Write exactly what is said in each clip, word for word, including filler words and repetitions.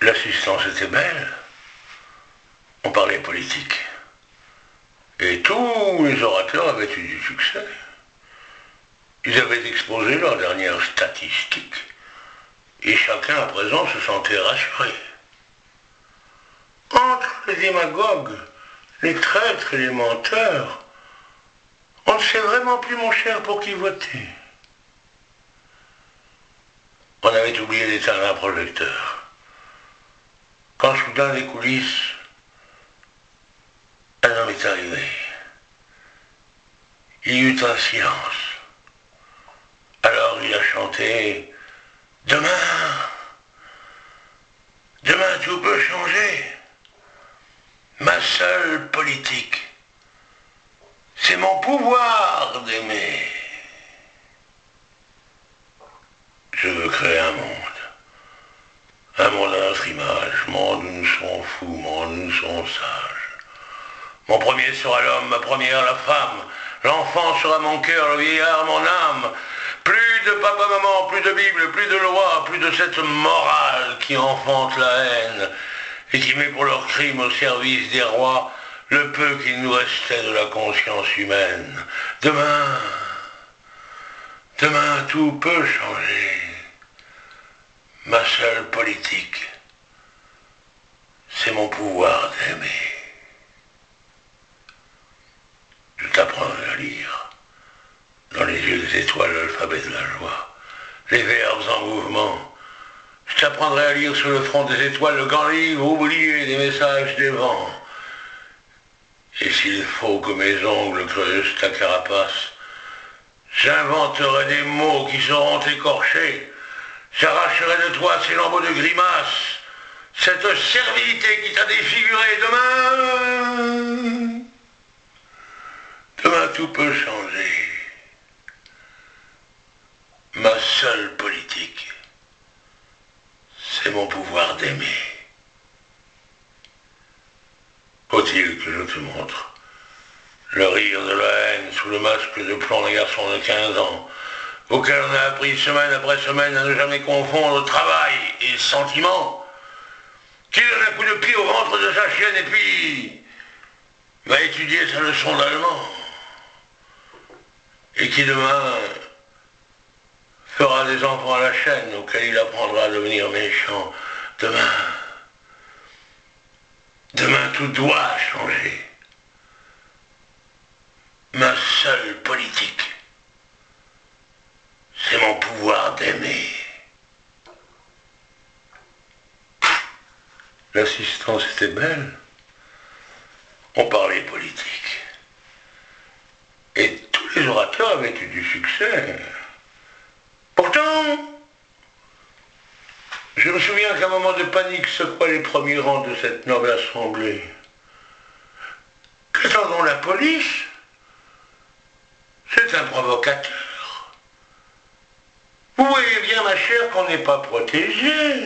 L'assistance était belle. On parlait politique. Et tous les orateurs avaient eu du succès. Ils avaient exposé leurs dernières statistiques. Et chacun à présent se sentait rassuré. Entre les démagogues, les traîtres et les menteurs, on ne sait vraiment plus, mon cher, pour qui voter. On avait oublié d'éteindre un projecteur. Quand soudain, des coulisses, un homme est arrivé. Il y eut un silence. Alors il a chanté « Demain, demain tout peut changer. Ma seule politique, c'est mon pouvoir d'aimer. Je veux créer un monde. Un monde à notre image, monde où nous serons fous, monde où nous serons sages. Mon premier sera l'homme, ma première la femme. L'enfant sera mon cœur, le vieillard mon âme. Plus de papa-maman, plus de Bible, plus de loi, plus de cette morale qui enfante la haine et qui met pour leurs crimes au service des rois le peu qu'il nous restait de la conscience humaine. Demain, demain tout peut changer. Ma seule politique, c'est mon pouvoir d'aimer. Je t'apprendrai à lire, dans les yeux des étoiles, l'alphabet de la joie, les verbes en mouvement. Je t'apprendrai à lire sur le front des étoiles le grand livre oublié des messages des vents. Et s'il faut que mes ongles creusent ta carapace, j'inventerai des mots qui seront écorchés. J'arracherai de toi ces lambeaux de grimaces, cette servilité qui t'a défiguré. Demain, demain tout peut changer. Ma seule politique, c'est mon pouvoir d'aimer. Faut-il que je te montre le rire de la haine sous le masque de plomb d'un garçon de quinze ans, auquel on a appris semaine après semaine à ne jamais confondre travail et sentiment, qui donne un coup de pied au ventre de sa chienne et puis va étudier sa leçon d'allemand, et qui demain fera des enfants à la chaîne auxquels il apprendra à devenir méchant. Demain, demain tout doit changer. Ma seule politique, c'est mon pouvoir d'aimer. L'assistance était belle. On parlait politique. Et tous les orateurs avaient eu du succès. Pourtant, je me souviens qu'un moment de panique secouait les premiers rangs de cette noble assemblée. Qu'attendons la police? C'est un provocateur. Vous voyez bien, ma chère, qu'on n'est pas protégé.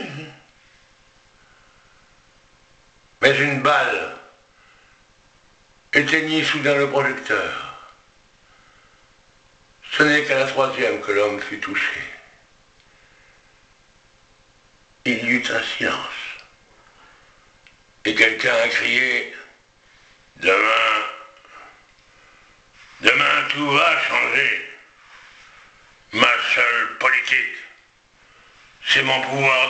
Mais une balle éteignit soudain le projecteur. Ce n'est qu'à la troisième que l'homme fut touché. Il y eut un silence. Et quelqu'un a crié « Demain, demain tout va changer. Ma seule politique, c'est mon pouvoir de tuer. »